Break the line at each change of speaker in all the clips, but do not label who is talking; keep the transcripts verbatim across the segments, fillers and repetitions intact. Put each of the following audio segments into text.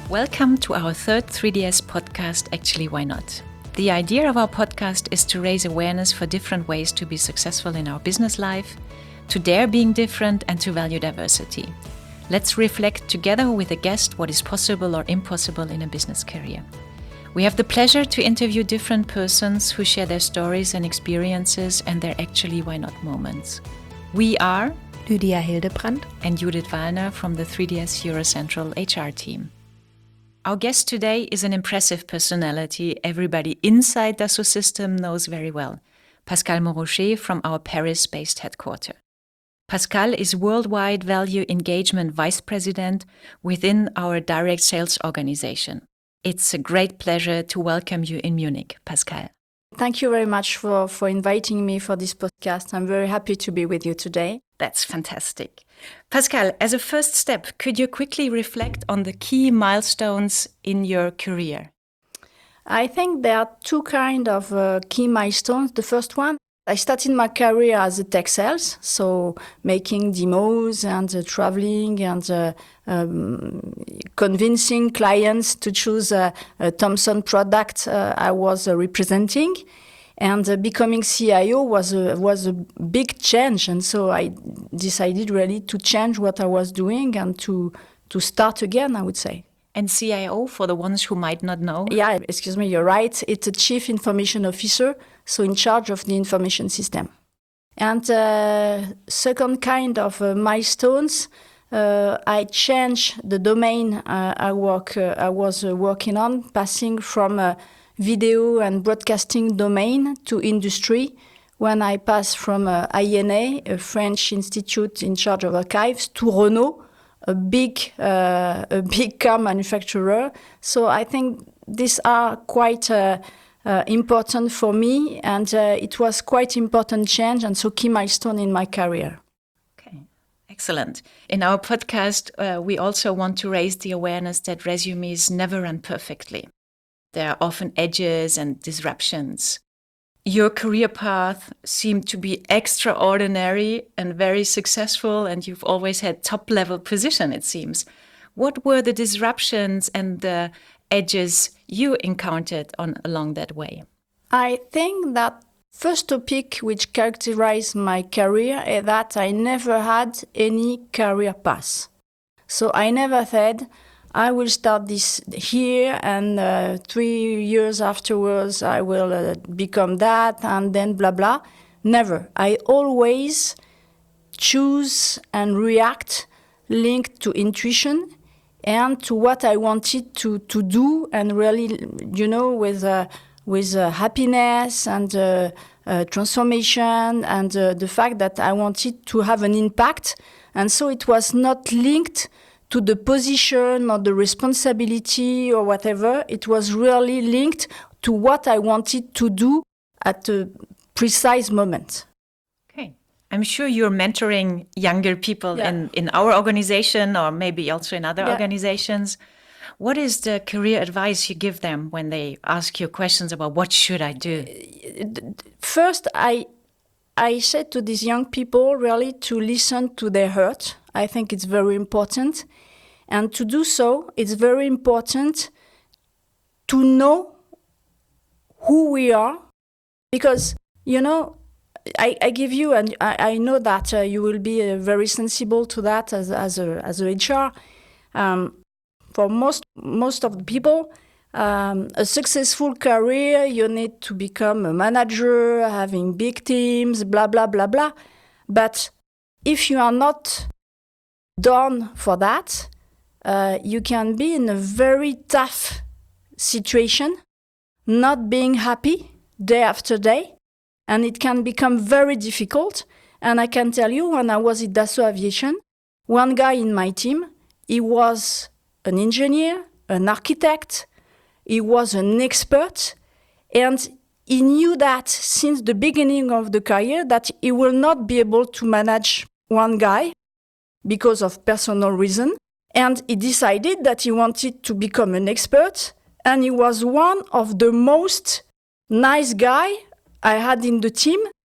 Welcome to our third three D S podcast, Actually Why Not? The idea of our podcast is to raise awareness for different ways to be successful in our business life, to dare being different and to value diversity. Let's reflect together with a guest what is possible or impossible in a business career. We have the pleasure to interview different persons who share their stories and experiences and their Actually Why Not moments. We are
Lydia Hildebrand
and Judith Wallner from the three D S Eurocentral H R team. Our guest today is an impressive personality everybody inside Dassault Systèmes knows very well, Pascal Monrocher from our Paris-based headquarters. Pascal is Worldwide Value Engagement Vice President within our direct sales organization. It's a great pleasure to welcome you in Munich, Pascal.
Thank you very much for, for inviting me for this podcast. I'm very happy to be with you today.
That's fantastic. Pascal, as a first step, could you quickly reflect on the key milestones in your career?
I think there are two kinds of uh, key milestones. The first one, I started my career as a tech sales, so making demos and uh, traveling and uh, um, convincing clients to choose a, a Thomson product uh, I was uh, representing. And uh, becoming C I O was a, was a big change. And so I decided really to change what I was doing and to, to start again, I would say.
And C I O, for the ones who might not know?
Yeah, excuse me, you're right. It's a Chief Information Officer, so in charge of the information system. And uh, second kind of uh, milestones, uh, I changed the domain uh, I work. Uh, I was uh, working on, passing from a video and broadcasting domain to industry. When I passed from uh, I N A, a French institute in charge of archives, to Renault, a big, uh, a big car manufacturer. So I think these are quite uh, uh, important for me, and uh, it was quite important change, and so key milestone in my career.
Okay, excellent. In our podcast, uh, we also want to raise the awareness that resumes never run perfectly. There are often edges and disruptions. Your career path seemed to be extraordinary and very successful, and you've always had top-level position, it seems. What were the disruptions and the edges you encountered on along that way?
I think that first topic which characterized my career is that I never had any career path. So I never said, I will start this here, and uh, three years afterwards I will uh, become that, and then blah, blah. Never. I always choose and react linked to intuition and to what I wanted to, to do, and really, you know, with, uh, with uh, happiness and uh, uh, transformation and uh, the fact that I wanted to have an impact. And so it was not linked to the position or the responsibility or whatever. It was really linked to what I wanted to do at a precise moment.
Okay. I'm sure you're mentoring younger people
yeah.
in, in our organization or maybe also in other
yeah.
organizations. What is the career advice you give them when they ask you questions about what should I do?
First, I I said to these young people really to listen to their heart. I think it's very important. And to do so, it's very important to know who we are. Because, you know, I, I give you, and I, I know that uh, you will be uh, very sensible to that as, as, a, as a H R. Um, for most, most of the people, Um, a successful career, you need to become a manager, having big teams, blah, blah, blah, blah. But if you are not done for that, uh, you can be in a very tough situation, not being happy day after day, and it can become very difficult. And I can tell you, when I was at Dassault Aviation, one guy in my team, he was an engineer, an architect, he was an expert, and he knew that since the beginning of the career that he will not be able to manage one guy because of personal reason. And he decided that he wanted to become an expert, and he was one of the most nice guy I had in the team,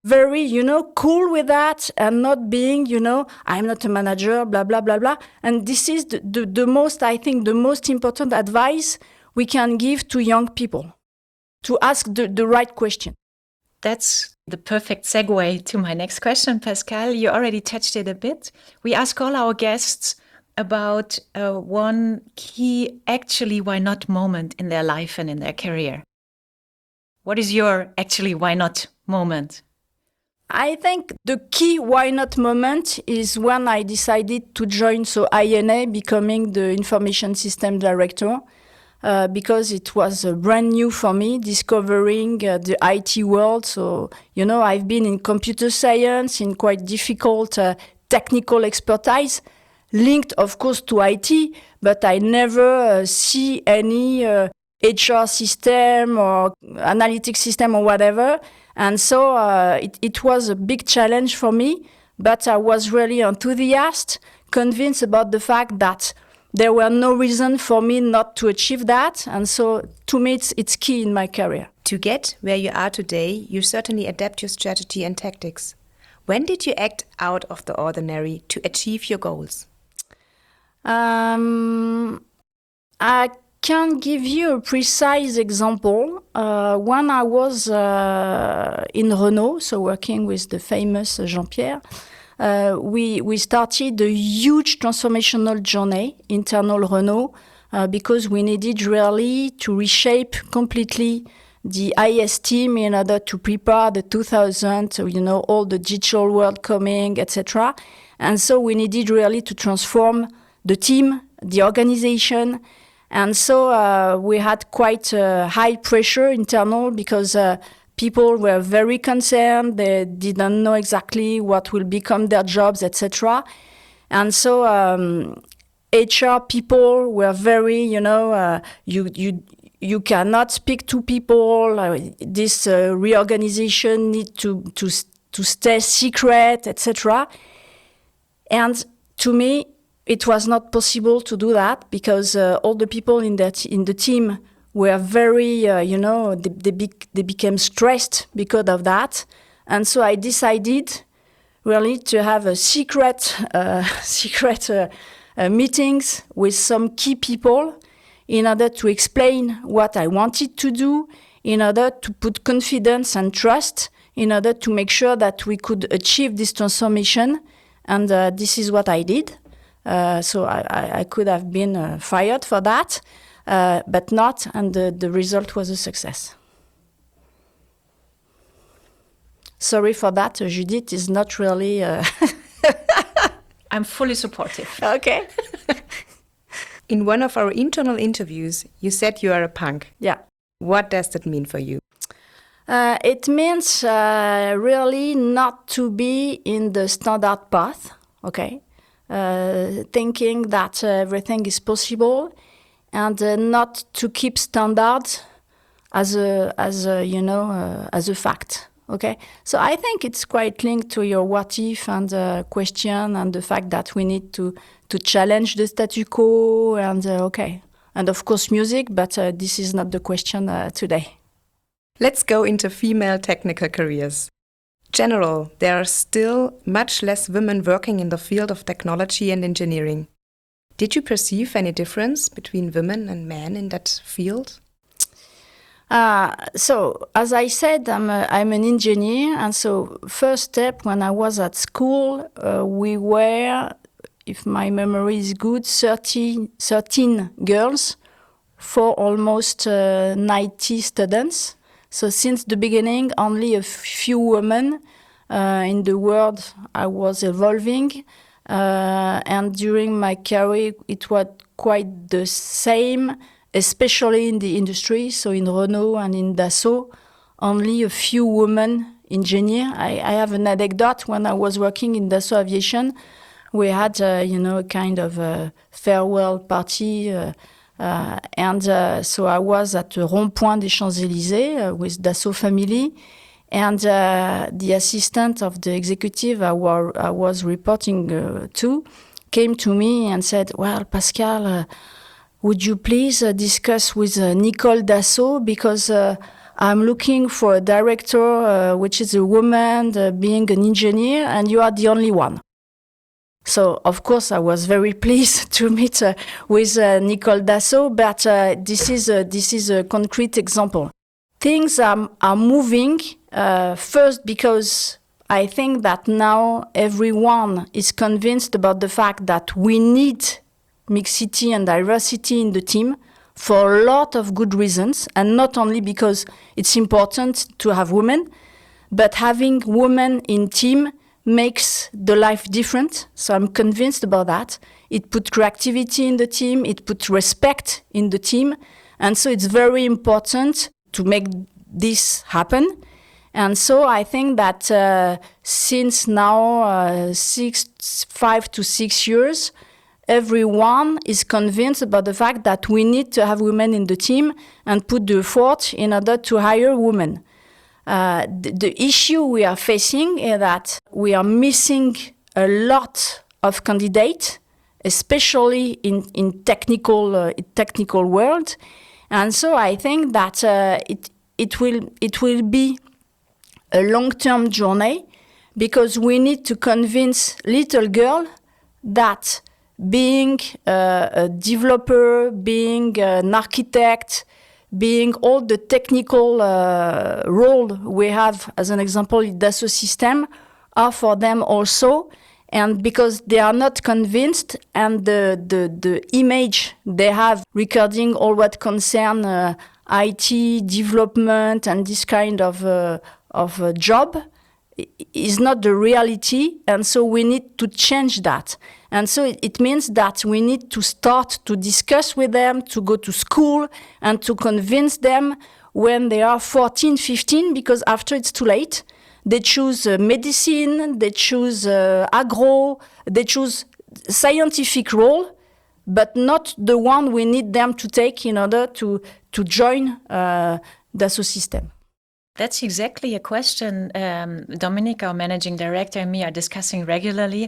very, you know, cool with that and not being, you know, I'm not a manager, blah, blah, blah, blah. And this is the, the, the most, I think, the most important advice we can give to young people, to ask the, the right question.
That's the perfect segue to my next question, Pascal. You already touched it a bit. We ask all our guests about uh, one key actually why not moment in their life and in their career. What is your actually why not moment?
I think the key why not moment is when I decided to join so I N A, becoming the information system director, uh, because it was uh, brand new for me, discovering uh, the I T world. So, you know, I've been in computer science, in quite difficult uh, technical expertise, linked, of course, to I T, but I never uh, see any uh, H R system or analytics system or whatever. And so uh, it, it was a big challenge for me, but I was really enthusiastic, convinced about the fact that there were no reason for me not to achieve that. And so to me, it's, it's key in my career.
To get where you are today, you certainly adapt your strategy and tactics. When did you act out of the ordinary to achieve your goals?
Um, I can give you a precise example. Uh, when I was uh, in Renault, so working with the famous Jean-Pierre, uh, we, we started a huge transformational journey, internal Renault, uh, because we needed really to reshape completely the I S team in order to prepare the two thousand, you know, all the digital world coming, et cetera. And so we needed really to transform the team, the organization. And so uh, we had quite uh, high pressure internal because uh, people were very concerned. They didn't know exactly what will become their jobs, et cetera. And so um, H R people were very, you know, uh, you you you cannot speak to people. Uh, this uh, reorganization need to to to stay secret, et cetera. And to me, it was not possible to do that because uh, all the people in that in the team were very, uh, you know, they they, be, they became stressed because of that, and so I decided really to have a secret, uh, secret uh, uh, meetings with some key people in order to explain what I wanted to do, in order to put confidence and trust, in order to make sure that we could achieve this transformation, and uh, this is what I did. Uh, so I, I, I could have been uh, fired for that, uh, but not, and the, the result was a success. Sorry for that, uh, Judith is not really... Uh
I'm fully supportive.
Okay.
In one of our internal interviews, you said you are a punk.
Yeah.
What does that mean for you?
Uh, it means uh, really not to be in the standard path, okay? Uh, thinking that uh, everything is possible, and uh, not to keep standards as a as a you know uh, as a fact. Okay, so I think it's quite linked to your what if and uh, question, and the fact that we need to to challenge the statu quo, and uh, okay, and of course music, but uh, this is not the question uh, today.
Let's go into female technical careers. General, there are still much less women working in the field of technology and engineering. Did you perceive any difference between women and men in that field?
Uh, so, as I said, I'm, a, I'm an engineer, and so first step when I was at school, uh, we were, if my memory is good, thirteen, thirteen girls for almost uh, ninety students. So since the beginning, only a few women uh, in the world I was evolving. Uh, and during my career, it was quite the same, especially in the industry. So in Renault and in Dassault, only a few women engineers. I, I have an anecdote. When I was working in Dassault Aviation, we had, uh, you know, a kind of a farewell party. Uh, Uh, and uh, so I was at the Rond-Point des Champs-Élysées uh, with Dassault family, and uh, the assistant of the executive I, wa- I was reporting uh, to came to me and said, well, Pascal, uh, would you please uh, discuss with uh, Nicole Dassault, because uh, I'm looking for a director, uh, which is a woman, uh, being an engineer, and you are the only one. So, of course, I was very pleased to meet uh, with uh, Nicole Dassault, but uh, this is a, this is a concrete example. Things are, are moving, uh, first because I think that now everyone is convinced about the fact that we need mixity and diversity in the team for a lot of good reasons, and not only because it's important to have women, but having women in team makes the life different. So I'm convinced about that. It puts creativity in the team, it puts respect in the team, and so it's very important to make this happen. And so I think that uh, since now uh, six, five to six years, everyone is convinced about the fact that we need to have women in the team and put the effort in order to hire women. Uh, the, the issue we are facing is that we are missing a lot of candidates, especially in, in technical uh, technical world. And so I think that uh, it it will it will be a long-term journey, because we need to convince little girl that being uh, a developer, being an architect, being all the technical uh, role we have, as an example, in Dassault Systèmes, are for them also. And because they are not convinced, and the, the, the image they have regarding all what concern uh, I T development and this kind of uh, of a job is not the reality, and so we need to change that. And so it, it means that we need to start to discuss with them, to go to school, and to convince them when they are fourteen, fifteen, because after it's too late. They choose uh, medicine, they choose uh, agro, they choose scientific role, but not the one we need them to take in order to, to join uh, Dassault Systèmes.
That's exactly a question um, Dominique, our managing director, and me are discussing regularly.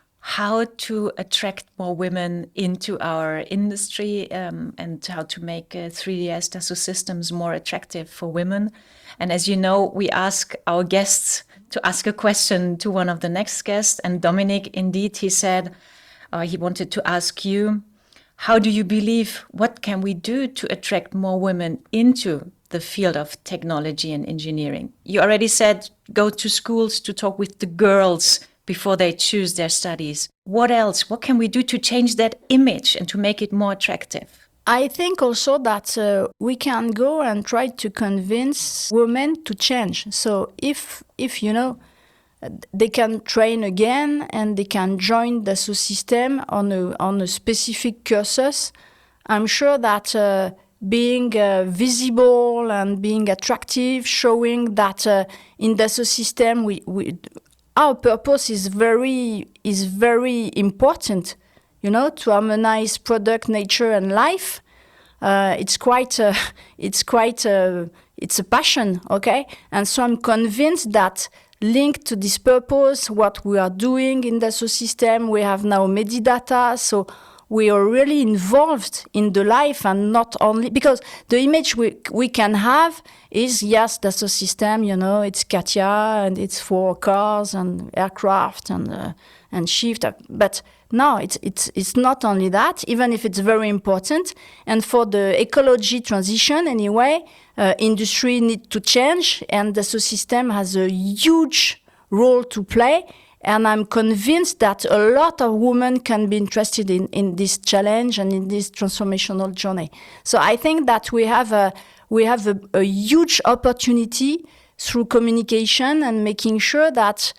How to attract more women into our industry um, and how to make uh, three D S Dassault Systèmes more attractive for women. And as you know, we ask our guests to ask a question to one of the next guests. And Dominique, indeed, he said uh, he wanted to ask you, how do you believe, what can we do to attract more women into the field of technology and engineering? You already said go to schools to talk with the girls before they choose their studies. What else? What can we do to change that image and to make it more attractive?
I think also that uh, we can go and try to convince women to change. So if, if you know, they can train again and they can join the Dassault Systèmes on a, on a specific cursus, I'm sure that uh, being uh, visible and being attractive, showing that uh, in Dassault Systèmes we, we our purpose is very is very important, you know, to harmonize product, nature, and life. Uh, it's quite uh, it's quite uh, it's a passion, okay? And so I'm convinced that linked to this purpose, what we are doing in Dassault Systèmes, we have now Medidata, so we are really involved in the life, and not only because the image we we can have is, yes, Dassault Systèmes, you know, it's Katia and it's for cars and aircraft and uh, and shift, but no, it's it's it's not only that, even if it's very important. And for the ecology transition, anyway, uh, industry need to change, and Dassault Systèmes has a huge role to play. And I'm convinced that a lot of women can be interested in, in this challenge and in this transformational journey. So I think that we have a we have a, a huge opportunity through communication and making sure that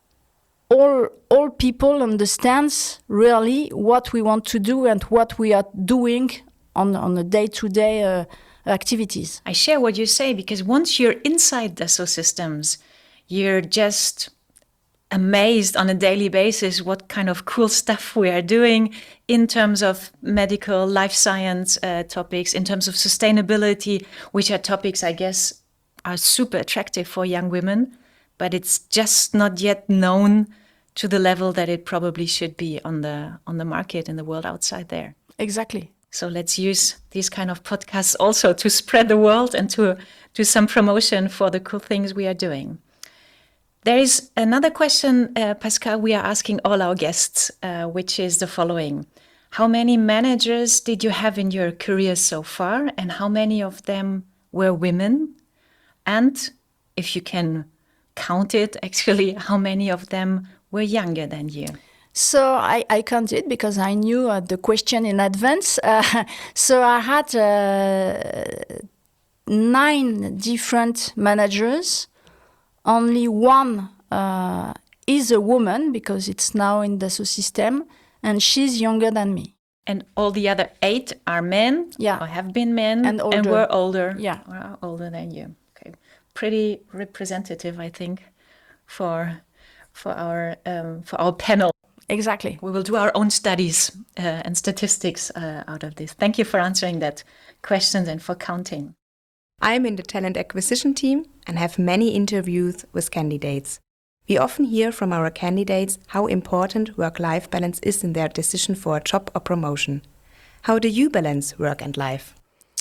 all all people understands really what we want to do and what we are doing on on a day-to-day uh, activities.
I share what you say, because once you're inside Dassault Systèmes, you're just amazed on a daily basis what kind of cool stuff we are doing in terms of medical, life science uh, topics, in terms of sustainability, which are topics, I guess, are super attractive for young women, but it's just not yet known to the level that it probably should be on the on the market in the world outside there.
Exactly.
So let's use these kind of podcasts also to spread the world and to do some promotion for the cool things we are doing. There is another question, uh, Pascal, we are asking all our guests, uh, which is the following. How many managers did you have in your career so far, and how many of them were women? And if you can count it, actually, how many of them were younger than you?
So I, I counted because I knew uh, the question in advance. Uh, so I had uh, nine different managers. Only one uh, is a woman because it's now in the Dassault Systèmes, and she's younger than me.
And all the other eight are men,
yeah.
or have been men,
and, older.
and were older,
yeah.
or are older than you. Okay, pretty representative, I think, for for our um, for our panel.
Exactly.
We will do our own studies uh, and statistics uh, out of this. Thank you for answering that question and for counting.
I'm in the talent acquisition team and have many interviews with candidates. We often hear from our candidates how important work-life balance is in their decision for a job or promotion. How do you balance work and life?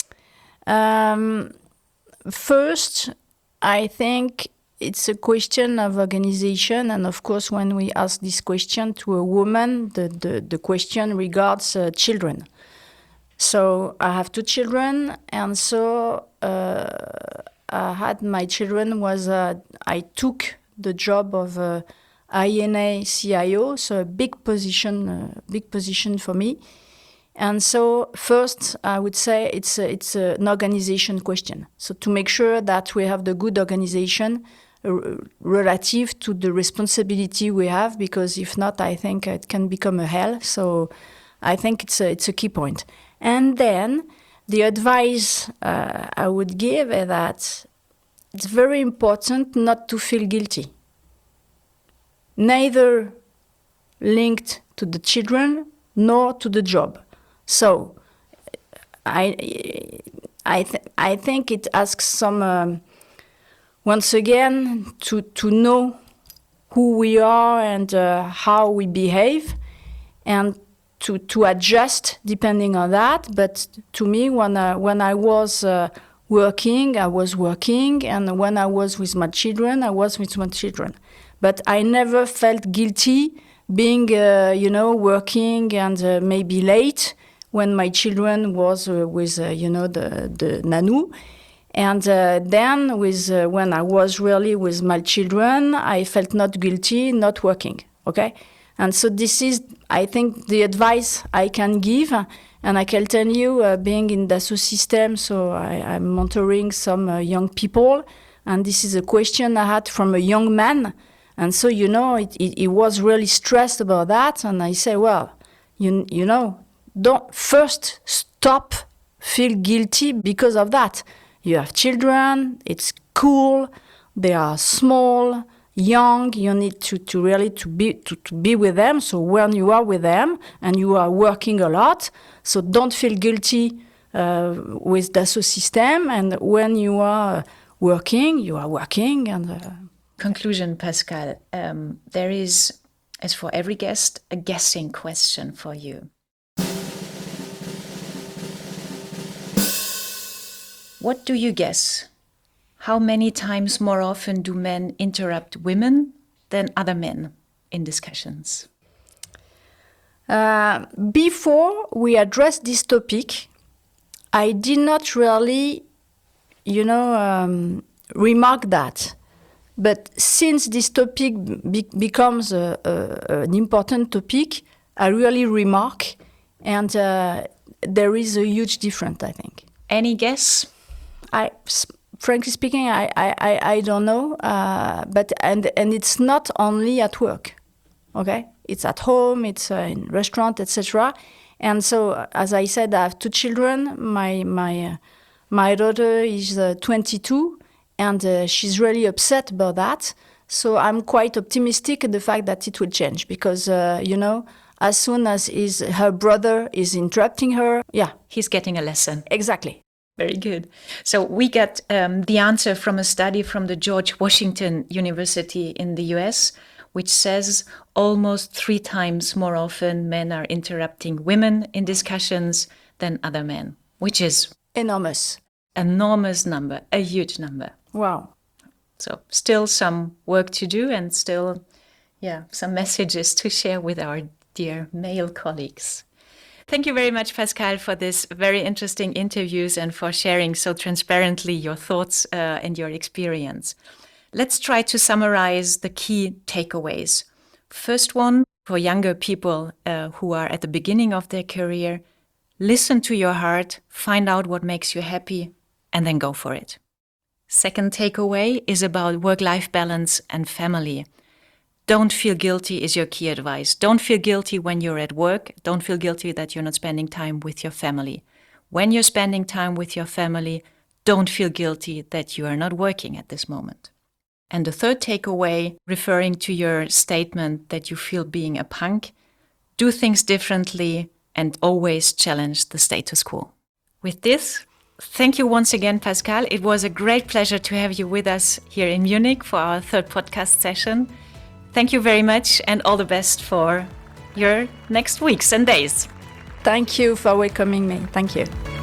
Um, first, I think it's a question of organization. And of course, when we ask this question to a woman, the, the, the question regards uh, children. So I have two children, and so uh, I had my children was uh, I took the job of uh, I N A C I O, so a big position, uh, big position for me. And so first, I would say it's a, it's a, an organization question. So to make sure that we have the good organization uh, relative to the responsibility we have, because if not, I think it can become a hell. So I think it's a, it's a key point. And then the advice uh, I would give is that it's very important not to feel guilty, neither linked to the children nor to the job. So I, I, th- I think it asks some, um, once again, to, to know who we are and uh, how we behave, and to to adjust depending on that. But to me, when I, when I was uh, working, I was working, and when I was with my children, I was with my children. But I never felt guilty being, uh, you know, working and uh, maybe late when my children was uh, with, uh, you know, the, the Nanou. And uh, then with uh, when I was really with my children, I felt not guilty not working, okay? And so this is, I think, the advice I can give. And I can tell you, uh, being in Dassault Systèmes, so I, I'm mentoring some uh, young people. And this is a question I had from a young man. And so, you know, it, it, it was really stressed about that. And I say, well, you, you know, don't first stop, feel guilty because of that. You have children, it's cool, they are small, young, you need to, to really to be to, to be with them. So when you are with them and you are working a lot, so don't feel guilty uh, with Dassault Systèmes. And when you are working, you are working. And uh,
conclusion, Pascal, um, there is, as for every guest, a guessing question for you. What do you guess? How many times more often do men interrupt women than other men in discussions?
Uh, before we address this topic, I did not really, you know, um, remark that. But since this topic be- becomes a, a, an important topic, I really remark, and uh, there is a huge difference, I think.
Any guess?
I, frankly speaking, I, I, I don't know, uh, but and and it's not only at work, okay? It's at home, it's uh, in restaurant, et cetera. And so, as I said, I have two children. My my uh, my daughter is uh, twenty-two, and uh, she's really upset about that. So I'm quite optimistic in the fact that it will change, because uh, you know, as soon as is her brother is interrupting her, yeah,
he's getting a lesson.
Exactly.
Very good. So we got um, the answer from a study from the George Washington University in the U S, which says almost three times more often men are interrupting women in discussions than other men, which is
enormous.
Enormous number, a huge number.
Wow.
So still some work to do and still, yeah, some messages to share with our dear male colleagues. Thank you very much, Pascal, for this very interesting interviews and for sharing so transparently your thoughts uh, and your experience. Let's try to summarize the key takeaways. First one, for younger people uh, who are at the beginning of their career, listen to your heart, find out what makes you happy, and then go for it. Second takeaway is about work-life balance and family. Don't feel guilty is your key advice. Don't feel guilty when you're at work. Don't feel guilty that you're not spending time with your family. When you're spending time with your family, don't feel guilty that you are not working at this moment. And the third takeaway, referring to your statement that you feel being a punk, do things differently and always challenge the status quo. With this, thank you once again, Pascal. It was a great pleasure to have you with us here in Munich for our third podcast session. Thank you very much and all the best for your next weeks and days.
Thank you for welcoming me. Thank you.